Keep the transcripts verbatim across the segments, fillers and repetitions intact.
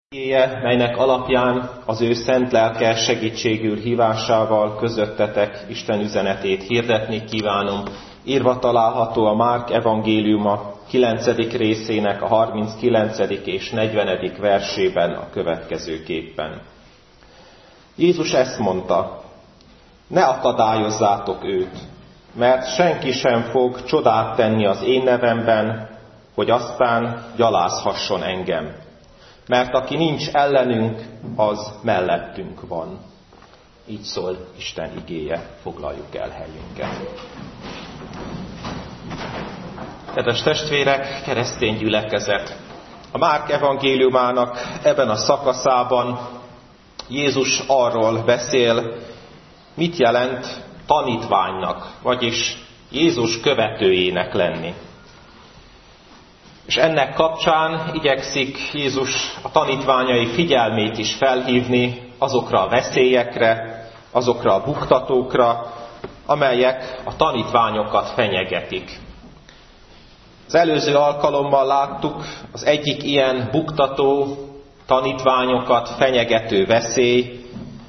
Igéje, melynek alapján az ő szent lelke segítségül hívásával közöttetek Isten üzenetét hirdetni kívánom. Írva található a Márk evangéliuma kilencedik részének a harminckilencedik és negyvenedik versében a következőképpen. Jézus ezt mondta: ne akadályozzátok őt, mert senki sem fog csodát tenni az én nevemben, hogy aztán gyalázhasson engem. Mert aki nincs ellenünk, az mellettünk van. Így szól Isten igéje, foglaljuk el helyünket. Kedves testvérek, keresztény gyülekezet! A Márk evangéliumának ebben a szakaszában Jézus arról beszél, mit jelent tanítványnak, vagyis Jézus követőjének lenni. És ennek kapcsán igyekszik Jézus a tanítványai figyelmét is felhívni azokra a veszélyekre, azokra a buktatókra, amelyek a tanítványokat fenyegetik. Az előző alkalommal láttuk, az egyik ilyen buktató, tanítványokat fenyegető veszély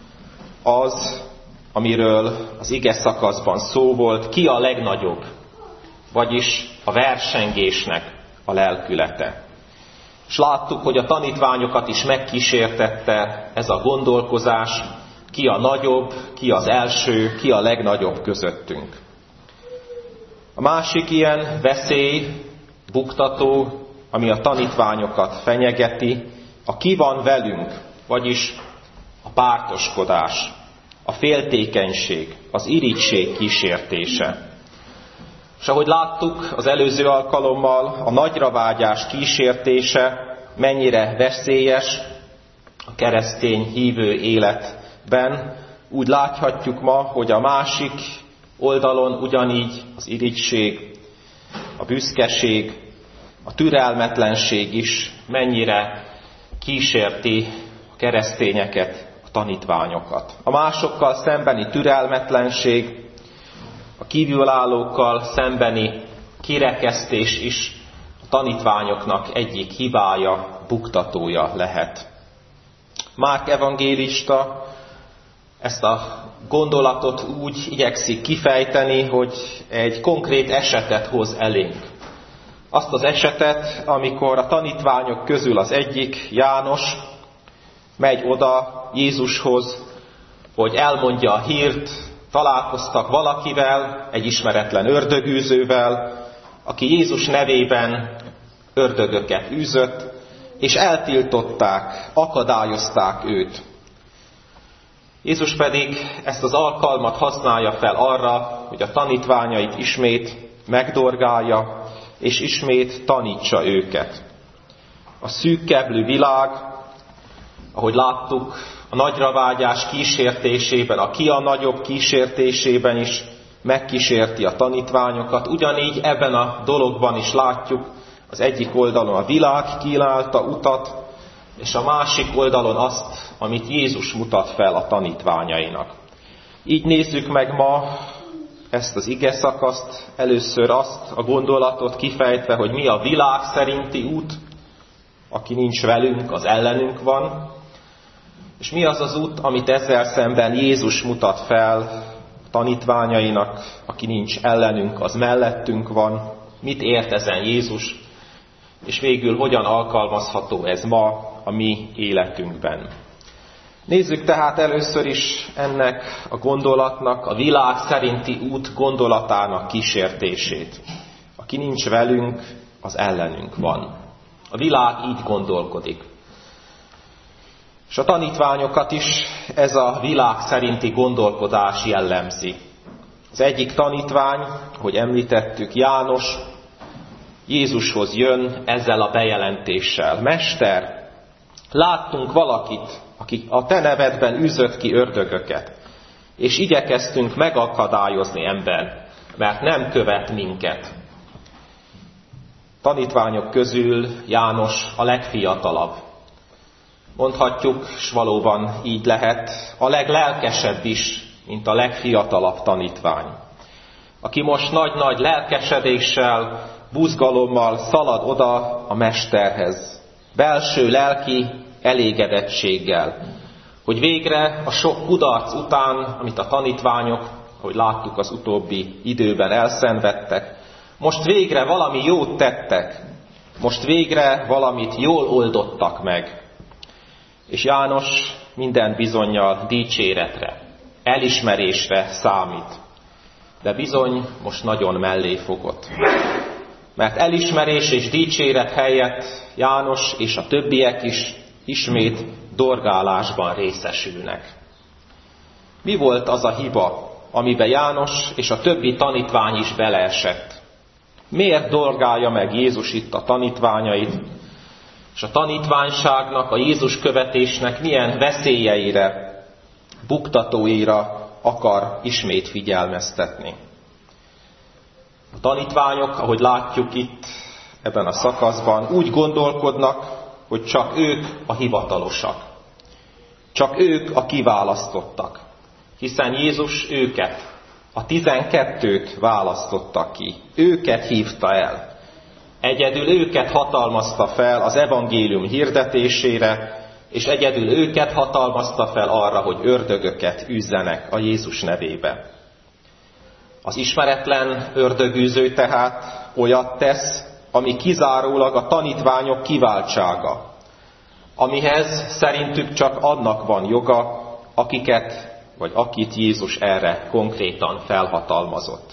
az, amiről az ige szakaszban szó volt, ki a legnagyobb, vagyis a versengésnek a lelkülete. És láttuk, hogy a tanítványokat is megkísértette ez a gondolkozás, ki a nagyobb, ki az első, ki a legnagyobb közöttünk. A másik ilyen veszély, buktató, ami a tanítványokat fenyegeti, a ki van velünk, vagyis a pártoskodás, a féltékenység, az irigység kísértése. És ahogy láttuk az előző alkalommal, a nagyra vágyás kísértése mennyire veszélyes a keresztény hívő életben, úgy láthatjuk ma, hogy a másik oldalon ugyanígy az irigység, a büszkeség, a türelmetlenség is mennyire kísérti a keresztényeket, a tanítványokat. A másokkal szembeni türelmetlenség, a kívülállókkal szembeni kirekesztés is a tanítványoknak egyik hibája, buktatója lehet. Márk evangélista ezt a gondolatot úgy igyekszik kifejteni, hogy egy konkrét esetet hoz elénk. Azt az esetet, amikor a tanítványok közül az egyik, János, megy oda Jézushoz, hogy elmondja a hírt. Találkoztak valakivel, egy ismeretlen ördögűzővel, aki Jézus nevében ördögöket űzött, és eltiltották, akadályozták őt. Jézus pedig ezt az alkalmat használja fel arra, hogy a tanítványait ismét megdorgálja, és ismét tanítsa őket. A szűkkeblű világ, ahogy láttuk, a nagyra vágyás kísértésében, a ki a nagyobb kísértésében is megkísérti a tanítványokat. Ugyanígy ebben a dologban is látjuk az egyik oldalon a világ kínálta utat, és a másik oldalon azt, amit Jézus mutat fel a tanítványainak. Így nézzük meg ma ezt az ige szakaszt, először azt a gondolatot kifejtve, hogy mi a világ szerinti út, aki nincs velünk, az ellenünk van, és mi az az út, amit ezzel szemben Jézus mutat fel a tanítványainak, aki nincs ellenünk, az mellettünk van, mit ért ezen Jézus, és végül hogyan alkalmazható ez ma a mi életünkben. Nézzük tehát először is ennek a gondolatnak, a világ szerinti út gondolatának kísértését. Aki nincs velünk, az ellenünk van. A világ így gondolkodik. És a tanítványokat is ez a világ szerinti gondolkodás jellemzi. Az egyik tanítvány, hogy említettük, János, Jézushoz jön ezzel a bejelentéssel: Mester, láttunk valakit, aki a te nevedben űzött ki ördögöket, és igyekeztünk megakadályozni ember, mert nem követ minket. Tanítványok közül János a legfiatalabb. Mondhatjuk, s valóban így lehet, a leglelkesebb is, mint a legfiatalabb tanítvány, aki most nagy-nagy lelkesedéssel, buzgalommal szalad oda a mesterhez. Belső lelki elégedettséggel, hogy végre a sok kudarc után, amit a tanítványok, ahogy láttuk az utóbbi időben elszenvedtek, most végre valami jót tettek, most végre valamit jól oldottak meg. És János minden bizonnyal dicséretre, elismerésre számít. De bizony most nagyon mellé fogott. Mert elismerés és dicséret helyett János és a többiek is ismét dorgálásban részesülnek. Mi volt az a hiba, amiben János és a többi tanítvány is beleesett? Miért dorgálja meg Jézus itt a tanítványait, és a tanítványságnak, a Jézus követésnek milyen veszélyeire, buktatóira akar ismét figyelmeztetni? A tanítványok, ahogy látjuk itt ebben a szakaszban, úgy gondolkodnak, hogy csak ők a hivatalosak. Csak ők a kiválasztottak. Hiszen Jézus őket, a tizenkettőt választotta ki. Őket hívta el. Egyedül őket hatalmazta fel az evangélium hirdetésére, és egyedül őket hatalmazta fel arra, hogy ördögöket üzzenek a Jézus nevébe. Az ismeretlen ördögűző tehát olyat tesz, ami kizárólag a tanítványok kiváltsága, amihez szerintük csak annak van joga, akiket vagy akit Jézus erre konkrétan felhatalmazott.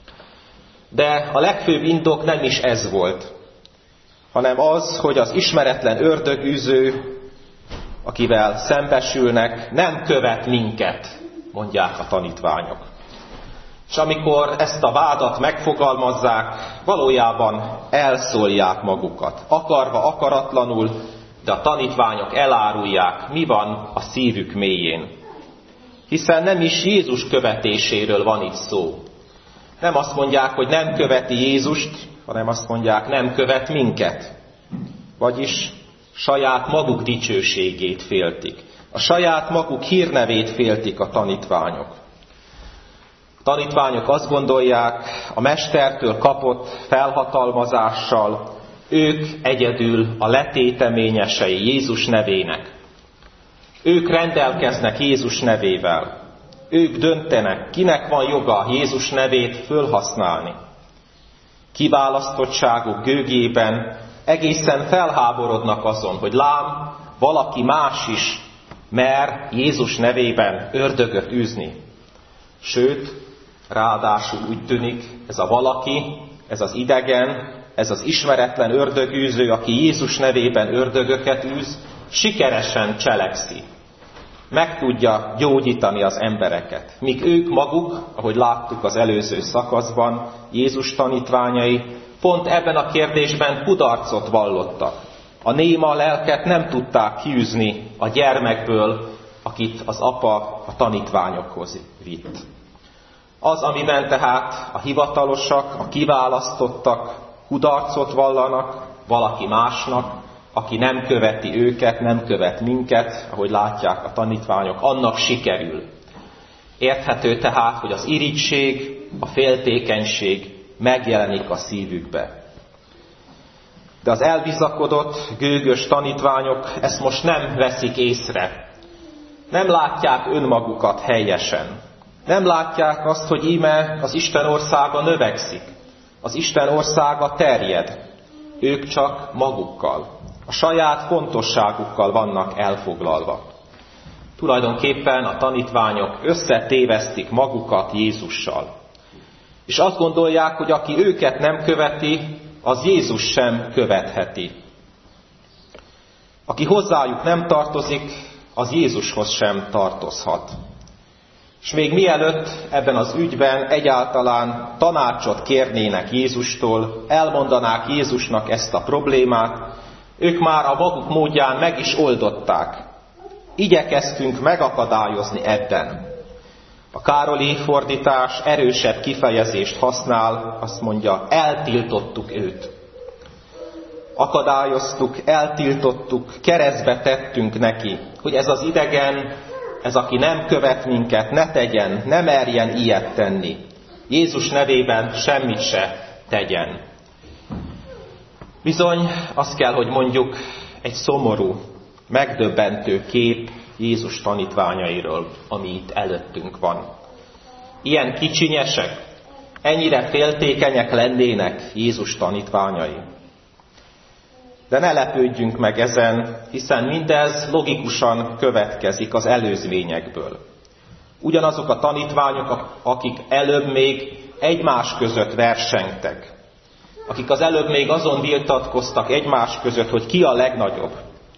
De a legfőbb indok nem is ez volt, hanem az, hogy az ismeretlen ördögűző, akivel szembesülnek, nem követ minket, mondják a tanítványok. És amikor ezt a vádat megfogalmazzák, valójában elszólják magukat. Akarva, akaratlanul, de a tanítványok elárulják, mi van a szívük mélyén. Hiszen nem is Jézus követéséről van itt szó. Nem azt mondják, hogy nem követi Jézust, hanem azt mondják, nem követ minket. Vagyis saját maguk dicsőségét féltik. A saját maguk hírnevét féltik a tanítványok. A tanítványok azt gondolják, a mestertől kapott felhatalmazással ők egyedül a letéteményesei Jézus nevének. Ők rendelkeznek Jézus nevével. Ők döntenek, kinek van joga Jézus nevét fölhasználni. Kiválasztottságuk gőgében egészen felháborodnak azon, hogy lám, valaki más is mer Jézus nevében ördögöt űzni. Sőt, ráadásul úgy tűnik, ez a valaki, ez az idegen, ez az ismeretlen ördögűző, aki Jézus nevében ördögöket űz, sikeresen cselekszi. Meg tudja gyógyítani az embereket. Míg ők maguk, ahogy láttuk az előző szakaszban, Jézus tanítványai, pont ebben a kérdésben kudarcot vallottak. A néma lelket nem tudták kiűzni a gyermekből, akit az apa a tanítványokhoz vitt. Az, amiben tehát a hivatalosak, a kiválasztottak kudarcot vallanak valaki másnak, aki nem követi őket, nem követ minket, ahogy látják a tanítványok, annak sikerül. Érthető tehát, hogy az irigység, a féltékenység megjelenik a szívükbe. De az elbizakodott, gőgös tanítványok ezt most nem veszik észre. Nem látják önmagukat helyesen. Nem látják azt, hogy íme az Isten országa növekszik. Az Isten országa terjed. Ők csak magukkal, a saját fontosságukkal vannak elfoglalva. Tulajdonképpen a tanítványok összetévesztik magukat Jézussal. És azt gondolják, hogy aki őket nem követi, az Jézus sem követheti. Aki hozzájuk nem tartozik, az Jézushoz sem tartozhat. És még mielőtt ebben az ügyben egyáltalán tanácsot kérnének Jézustól, elmondanák Jézusnak ezt a problémát, ők már a maguk módján meg is oldották. Igyekeztünk megakadályozni ebben. A Károli fordítás erősebb kifejezést használ, azt mondja, eltiltottuk őt. Akadályoztuk, eltiltottuk, keresztbe tettünk neki, hogy ez az idegen, ez aki nem követ minket, ne tegyen, ne merjen ilyet tenni. Jézus nevében semmit se tegyen. Bizony, azt kell, hogy mondjuk, egy szomorú, megdöbbentő kép Jézus tanítványairól, ami itt előttünk van. Ilyen kicsinyesek, ennyire féltékenyek lennének Jézus tanítványai. De ne lepődjünk meg ezen, hiszen mindez logikusan következik az előzményekből. Ugyanazok a tanítványok, akik előbb még egymás között versengtek, akik az előbb még azon vitatkoztak egymás között, hogy ki a legnagyobb.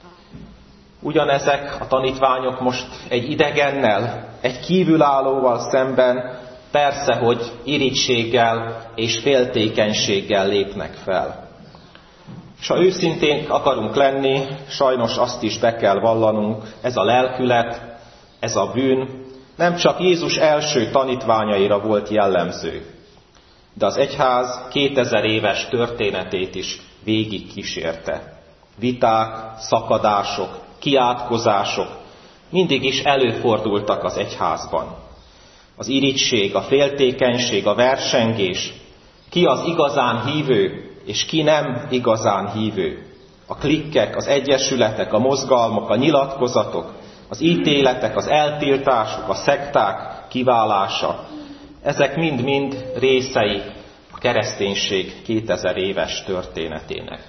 Ugyanezek a tanítványok most egy idegennel, egy kívülállóval szemben persze, hogy irigységgel és féltékenységgel lépnek fel. És ha őszintén akarunk lenni, sajnos azt is be kell vallanunk, ez a lelkület, ez a bűn nem csak Jézus első tanítványaira volt jellemző, de az egyház kétezer éves történetét is végig kísérte. Viták, szakadások, kiátkozások mindig is előfordultak az egyházban. Az irigység, a féltékenység, a versengés, ki az igazán hívő, és ki nem igazán hívő. A klikkek, az egyesületek, a mozgalmak, a nyilatkozatok, az ítéletek, az eltiltások, a szekták kiválása, ezek mind-mind részei a kereszténység kétezer éves történetének.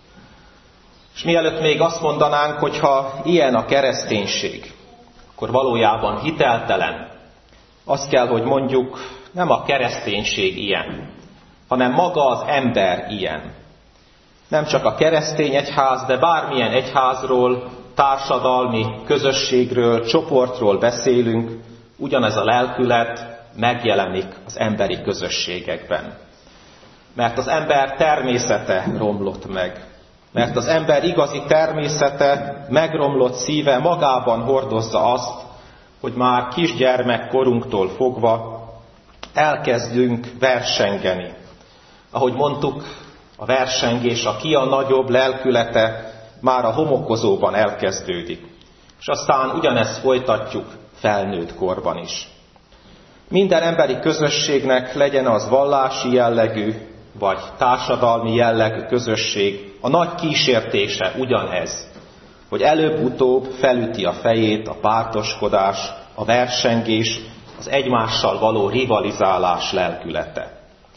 És mielőtt még azt mondanánk, hogy ha ilyen a kereszténység, akkor valójában hiteltelen, azt kell, hogy mondjuk, nem a kereszténység ilyen, hanem maga az ember ilyen. Nem csak a keresztény egyház, de bármilyen egyházról, társadalmi közösségről, csoportról beszélünk, ugyanez a lelkület megjelenik az emberi közösségekben. Mert az ember természete romlott meg. Mert az ember igazi természete, megromlott szíve magában hordozza azt, hogy már kisgyermekkorunktól fogva elkezdünk versengeni. Ahogy mondtuk, a versengés, a ki a nagyobb lelkülete már a homokozóban elkezdődik. És aztán ugyanezt folytatjuk felnőtt korban is. Minden emberi közösségnek, legyen az vallási jellegű, vagy társadalmi jellegű közösség, a nagy kísértése ugyanez, hogy előbb-utóbb felüti a fejét a pártoskodás, a versengés, az egymással való rivalizálás lelkülete.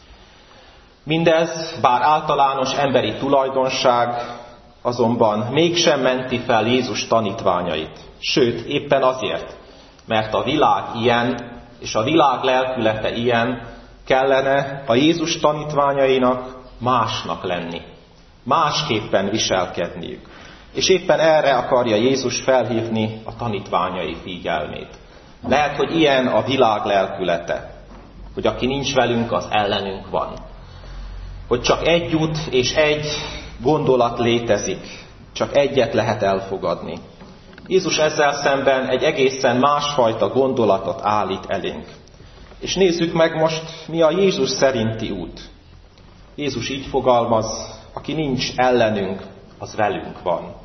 Mindez, bár általános emberi tulajdonság, azonban mégsem menti fel Jézus tanítványait. Sőt, éppen azért, mert a világ ilyen, és a világ lelkülete ilyen, kellene a Jézus tanítványainak másnak lenni. Másképpen viselkedniük. És éppen erre akarja Jézus felhívni a tanítványai figyelmét. Lehet, hogy ilyen a világ lelkülete, hogy aki nincs velünk, az ellenünk van. Hogy csak egy út és egy gondolat létezik, csak egyet lehet elfogadni. Jézus ezzel szemben egy egészen másfajta gondolatot állít elénk. És nézzük meg most, mi a Jézus szerinti út. Jézus így fogalmaz, aki nincs ellenünk, az velünk van.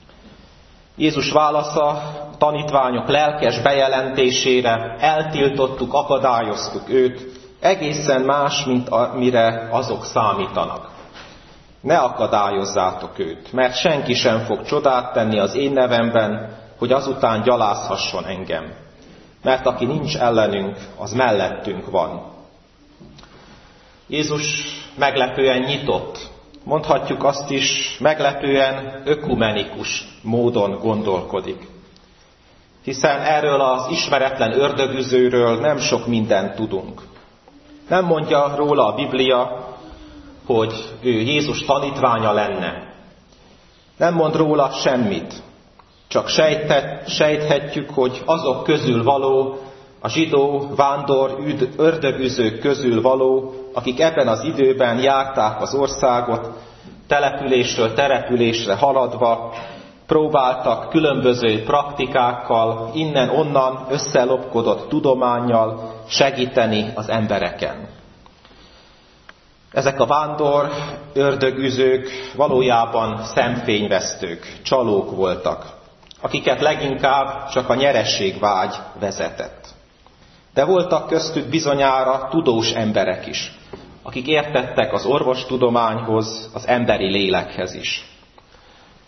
Jézus válasza a tanítványok lelkes bejelentésére, eltiltottuk, akadályoztuk őt, egészen más, mint amire azok számítanak. Ne akadályozzátok őt, mert senki sem fog csodát tenni az én nevemben, hogy azután gyalázhasson engem. Mert aki nincs ellenünk, az mellettünk van. Jézus meglepően nyitott, mondhatjuk azt is, meglepően ökumenikus módon gondolkodik. Hiszen erről az ismeretlen ördögüzőről nem sok mindent tudunk. Nem mondja róla a Biblia, hogy ő Jézus tanítványa lenne. Nem mond róla semmit. Csak sejthet, sejthetjük, hogy azok közül való, a zsidó, vándor, üd, ördögüzők közül való, akik ebben az időben járták az országot, településről településre haladva, próbáltak különböző praktikákkal, innen-onnan összelopkodott tudománnyal segíteni az embereken. Ezek a vándor, ördögüzők valójában szemfényvesztők, csalók voltak, akiket leginkább csak a nyerességvágy vezetett. De voltak köztük bizonyára tudós emberek is, akik értettek az orvostudományhoz, az emberi lélekhez is.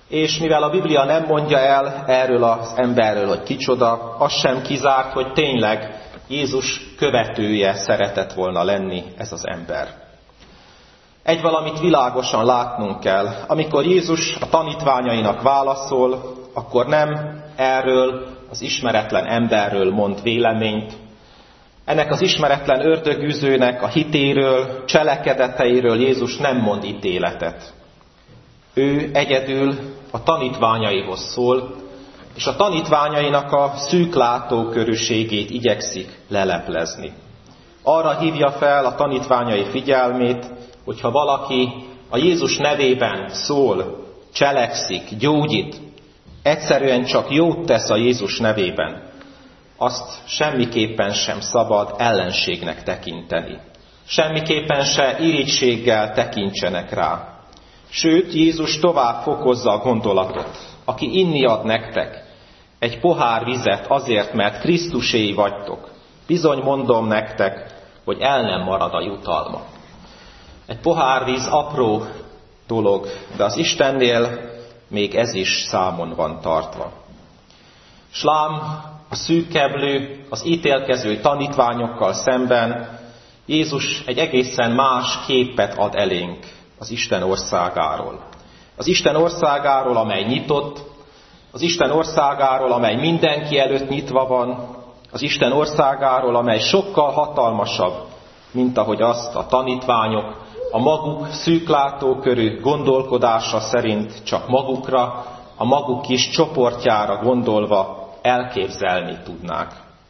És mivel a Biblia nem mondja el erről az emberről, hogy kicsoda, az sem kizárt, hogy tényleg Jézus követője szeretett volna lenni ez az ember. Egy valamit világosan látnunk kell. Amikor Jézus a tanítványainak válaszol, akkor nem erről az ismeretlen emberről mond véleményt. Ennek az ismeretlen ördögűzőnek a hitéről, cselekedeteiről Jézus nem mond ítéletet. Ő egyedül a tanítványaihoz szól, és a tanítványainak a szűk látókörűségét igyekszik leleplezni. Arra hívja fel a tanítványai figyelmét, hogyha valaki a Jézus nevében szól, cselekszik, gyógyít, egyszerűen csak jót tesz a Jézus nevében, azt semmiképpen sem szabad ellenségnek tekinteni. Semmiképpen se irigységgel tekintsenek rá. Sőt, Jézus tovább fokozza a gondolatot. Aki inni ad nektek egy pohár vizet azért, mert Krisztuséi vagytok, bizony mondom nektek, hogy el nem marad a jutalma. Egy pohár víz apró dolog, de az Istennél még ez is számon van tartva. S lám, a szűkkeblő, az ítélkező tanítványokkal szemben Jézus egy egészen más képet ad elénk az Isten országáról. Az Isten országáról, amely nyitott, az Isten országáról, amely mindenki előtt nyitva van, az Isten országáról, amely sokkal hatalmasabb, mint ahogy azt a tanítványok a maguk szűklátókörű gondolkodása szerint csak magukra, a maguk kis csoportjára gondolva elképzelni tudnák.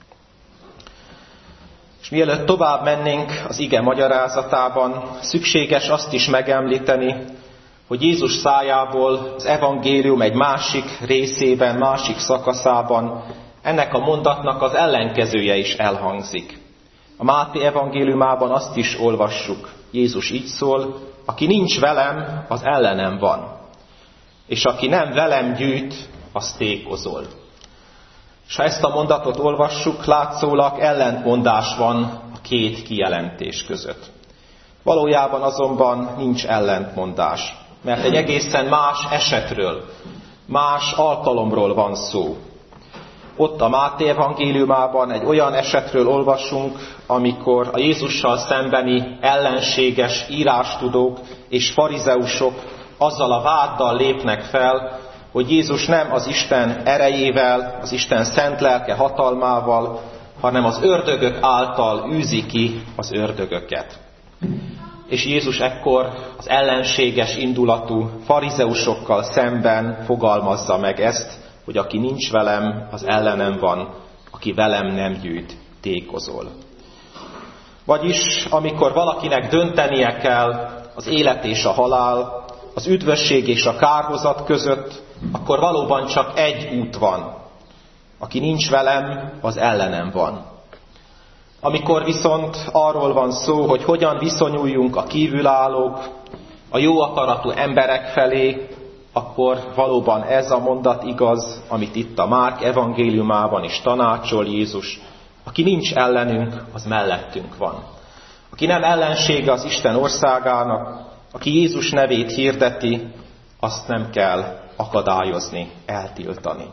És mielőtt tovább mennénk az ige magyarázatában, szükséges azt is megemlíteni, hogy Jézus szájából az evangélium egy másik részében, másik szakaszában ennek a mondatnak az ellenkezője is elhangzik. A Máté evangéliumában azt is olvassuk, Jézus így szól, aki nincs velem, az ellenem van, és aki nem velem gyűjt, az tékozol. És ha ezt a mondatot olvassuk, látszólag ellentmondás van a két kijelentés között. Valójában azonban nincs ellentmondás, mert egy egészen más esetről, más alkalomról van szó. Ott a Máté evangéliumában egy olyan esetről olvasunk, amikor a Jézussal szembeni ellenséges írástudók és farizeusok azzal a váddal lépnek fel, hogy Jézus nem az Isten erejével, az Isten szent lelke hatalmával, hanem az ördögök által űzi ki az ördögöket. És Jézus ekkor az ellenséges indulatú farizeusokkal szemben fogalmazza meg ezt, hogy aki nincs velem, az ellenem van, aki velem nem gyűjt, tékozol. Vagyis, amikor valakinek döntenie kell az élet és a halál, az üdvösség és a kárhozat között, akkor valóban csak egy út van. Aki nincs velem, az ellenem van. Amikor viszont arról van szó, hogy hogyan viszonyuljunk a kívülállók, a jó akaratú emberek felé, akkor valóban ez a mondat igaz, amit itt a Márk evangéliumában is tanácsol Jézus. Aki nincs ellenünk, az mellettünk van. Aki nem ellensége az Isten országának, aki Jézus nevét hirdeti, azt nem kell akadályozni, eltiltani.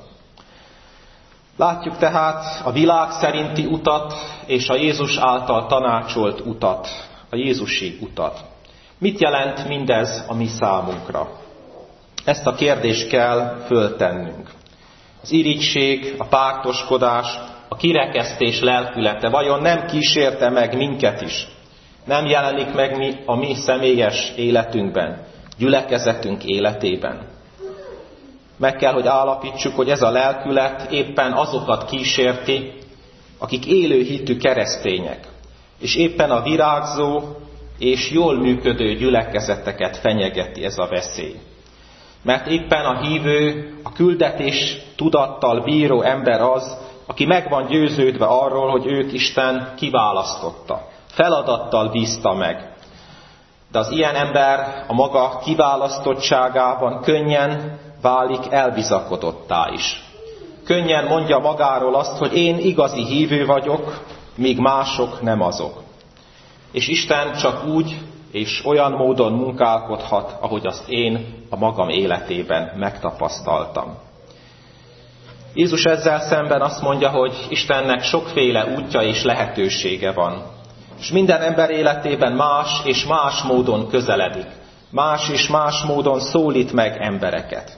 Látjuk tehát a világ szerinti utat és a Jézus által tanácsolt utat, a Jézusi utat. Mit jelent mindez a mi számunkra? Ezt a kérdést kell föltennünk. Az irigység, a pártoskodás, a kirekesztés lelkülete vajon nem kísérte meg minket is? Nem jelenik meg mi a mi személyes életünkben, gyülekezetünk életében? Meg kell, hogy állapítsuk, hogy ez a lelkület éppen azokat kísérti, akik élő hitű keresztények, és éppen a virágzó és jól működő gyülekezeteket fenyegeti ez a veszély. Mert éppen a hívő, a küldetés tudattal bíró ember az, aki meg van győződve arról, hogy őt Isten kiválasztotta, feladattal bízta meg. De az ilyen ember a maga kiválasztottságában könnyen válik elbizakodottá is. Könnyen mondja magáról azt, hogy én igazi hívő vagyok, míg mások nem azok. És Isten csak úgy és olyan módon munkálkodhat, ahogy azt én a magam életében megtapasztaltam. Jézus ezzel szemben azt mondja, hogy Istennek sokféle útja és lehetősége van. És minden ember életében más és más módon közeledik. Más és más módon szólít meg embereket.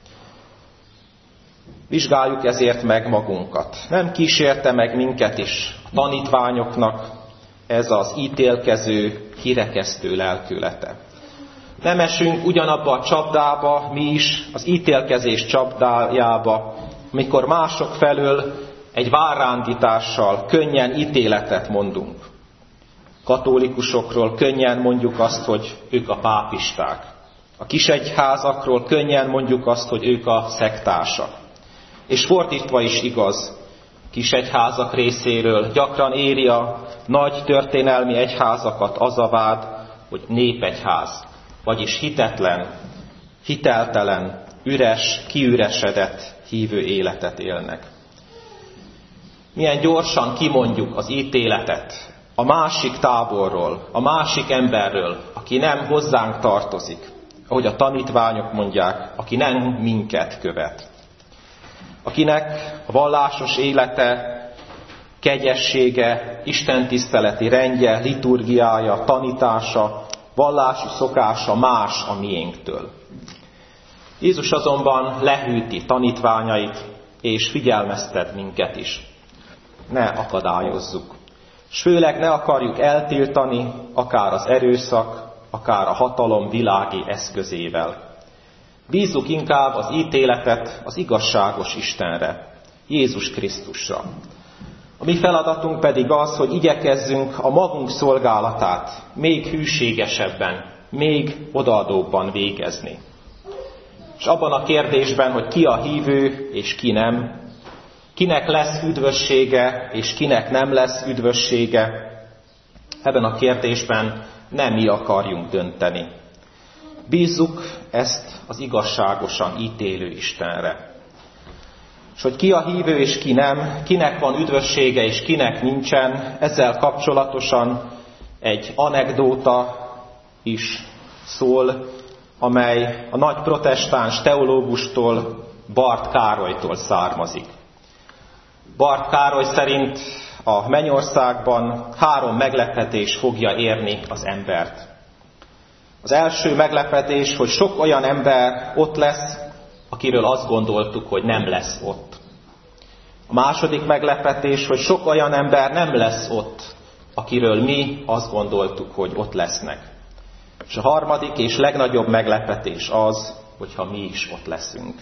Vizsgáljuk ezért meg magunkat. Nem kísérte meg minket is a tanítványoknak ez az ítélkező, kirekesztő lelkülete. Nem esünk ugyanabba a csapdába, mi is, az ítélkezés csapdájába, mikor mások felől egy várrándítással könnyen ítéletet mondunk. Katolikusokról könnyen mondjuk azt, hogy ők a pápisták. A kisegyházakról könnyen mondjuk azt, hogy ők a szektásak. És fordítva is igaz, kisegyházak részéről gyakran éri a nagy történelmi egyházakat az a vád, hogy népegyház, vagyis hitetlen, hiteltelen, üres, kiüresedett hívő életet élnek. Milyen gyorsan kimondjuk az ítéletet a másik táborról, a másik emberről, aki nem hozzánk tartozik, ahogy a tanítványok mondják, aki nem minket követ. Akinek a vallásos élete, kegyessége, istentiszteleti rendje, liturgiája, tanítása, vallási szokása más a miénktől. Jézus azonban lehűti tanítványait, és figyelmeztet minket is. Ne akadályozzuk. S főleg ne akarjuk eltiltani, akár az erőszak, akár a hatalom világi eszközével. Bízzuk inkább az ítéletet az igazságos Istenre, Jézus Krisztusra. A mi feladatunk pedig az, hogy igyekezzünk a magunk szolgálatát még hűségesebben, még odaadóbban végezni. És abban a kérdésben, hogy ki a hívő és ki nem, kinek lesz üdvössége és kinek nem lesz üdvössége, ebben a kérdésben nem mi akarjunk dönteni. Bízzuk ezt az igazságosan ítélő Istenre. És hogy ki a hívő és ki nem, kinek van üdvössége és kinek nincsen, ezzel kapcsolatosan egy anekdóta is szól, amely a nagy protestáns teológustól, Barth Károlytól származik. Barth Károly szerint a mennyországban három meglepetés fogja érni az embert. Az első meglepetés, hogy sok olyan ember ott lesz, akiről azt gondoltuk, hogy nem lesz ott. A második meglepetés, hogy sok olyan ember nem lesz ott, akiről mi azt gondoltuk, hogy ott lesznek. És a harmadik és legnagyobb meglepetés az, hogyha mi is ott leszünk.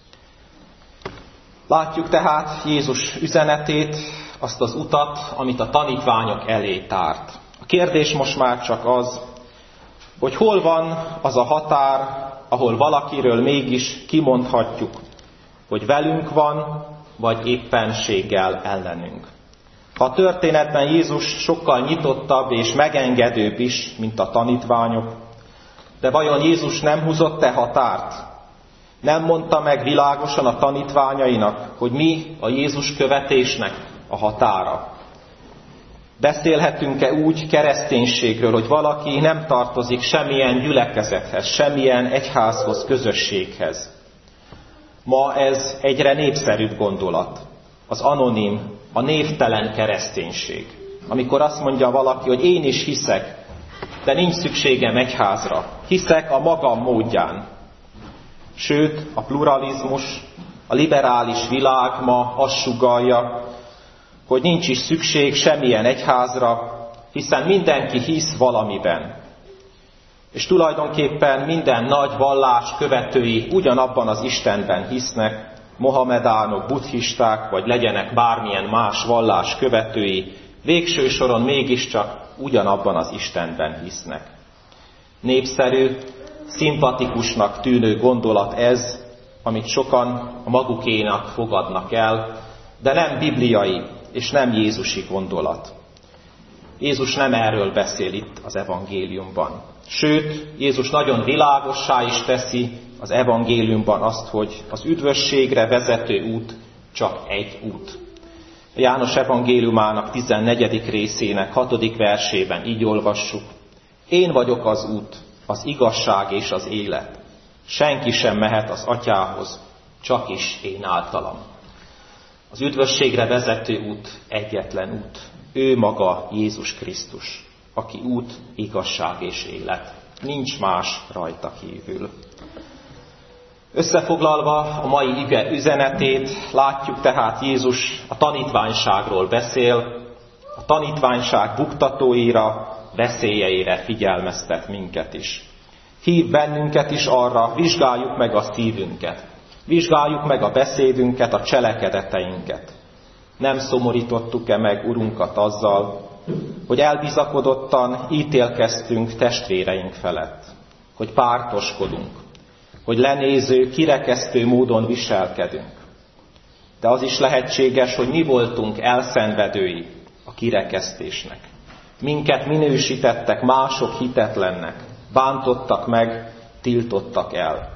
Látjuk tehát Jézus üzenetét, azt az utat, amit a tanítványok elé tárt. A kérdés most már csak az, hogy hol van az a határ, ahol valakiről mégis kimondhatjuk, hogy velünk van, vagy éppenséggel ellenünk. Ha a történetben Jézus sokkal nyitottabb és megengedőbb is, mint a tanítványok, de vajon Jézus nem húzott-e határt? Nem mondta meg világosan a tanítványainak, hogy mi a Jézus követésnek a határa? Beszélhetünk-e úgy kereszténységről, hogy valaki nem tartozik semmilyen gyülekezethez, semmilyen egyházhoz, közösséghez? Ma ez egyre népszerűbb gondolat. Az anonim, a névtelen kereszténység. Amikor azt mondja valaki, hogy én is hiszek, de nincs szükségem egyházra. Hiszek a magam módján. Sőt, a pluralizmus, a liberális világ ma azt sugallja, hogy nincs is szükség semmilyen egyházra, hiszen mindenki hisz valamiben. És tulajdonképpen minden nagy vallás követői ugyanabban az Istenben hisznek, mohamedánok, buddhisták, vagy legyenek bármilyen más vallás követői, végső soron mégiscsak ugyanabban az Istenben hisznek. Népszerű, szimpatikusnak tűnő gondolat ez, amit sokan a magukénak fogadnak el, de nem bibliai és nem jézusi gondolat. Jézus nem erről beszél itt az evangéliumban. Sőt, Jézus nagyon világossá is teszi az evangéliumban azt, hogy az üdvösségre vezető út csak egy út. A János evangéliumának tizennegyedik részének hatodik versében így olvassuk. Én vagyok az út, az igazság és az élet. Senki sem mehet az Atyához, csak is én általam. Az üdvösségre vezető út egyetlen út. Ő maga Jézus Krisztus, aki út, igazság és élet. Nincs más rajta kívül. Összefoglalva a mai ige üzenetét, látjuk tehát Jézus a tanítványságról beszél, a tanítványság buktatóira, veszélyeire figyelmeztet minket is. Hív bennünket is arra, vizsgáljuk meg a szívünket, vizsgáljuk meg a beszédünket, a cselekedeteinket. Nem szomorítottuk-e meg Urunkat azzal, hogy elbizakodottan ítélkeztünk testvéreink felett, hogy pártoskodunk, hogy lenéző, kirekesztő módon viselkedünk. De az is lehetséges, hogy mi voltunk elszenvedői a kirekesztésnek. Minket minősítettek mások hitetlennek, bántottak meg, tiltottak el.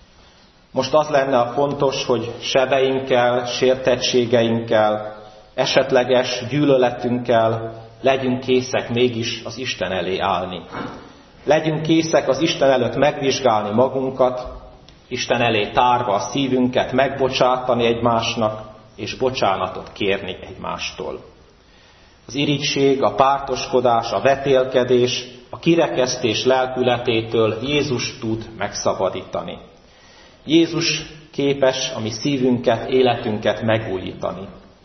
Most az lenne a fontos, hogy sebeinkkel, sértettségeinkkel, esetleges gyűlöletünkkel legyünk készek mégis az Isten elé állni. Legyünk készek az Isten előtt megvizsgálni magunkat, Isten elé tárva a szívünket megbocsátani egymásnak, és bocsánatot kérni egymástól. Az irigység, a pártoskodás, a vetélkedés, a kirekesztés lelkületétől Jézus tud megszabadítani. Jézus képes a mi szívünket, életünket megújítani.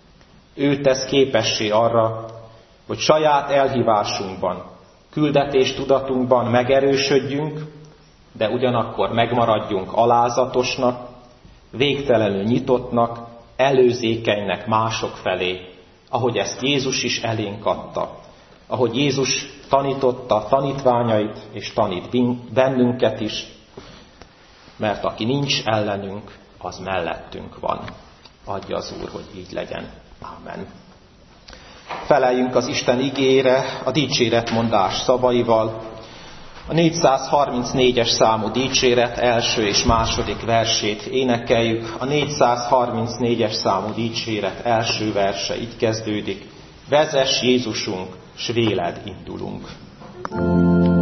Ő tesz képessé arra, hogy saját elhívásunkban, küldetéstudatunkban megerősödjünk, de ugyanakkor megmaradjunk alázatosnak, végtelenül nyitottnak, előzékenynek mások felé, ahogy ezt Jézus is elénk adta, ahogy Jézus tanította tanítványait, és tanít bennünket is, mert aki nincs ellenünk, az mellettünk van. Adja az Úr, hogy így legyen. Ámen. Feleljünk az Isten igére a dicséretmondás szavaival. A négyszázharmincnégyes számú dicséret első és második versét énekeljük. A négyszázharmincnégyes számú dicséret első verse így kezdődik. Vezess Jézusunk, s véled indulunk.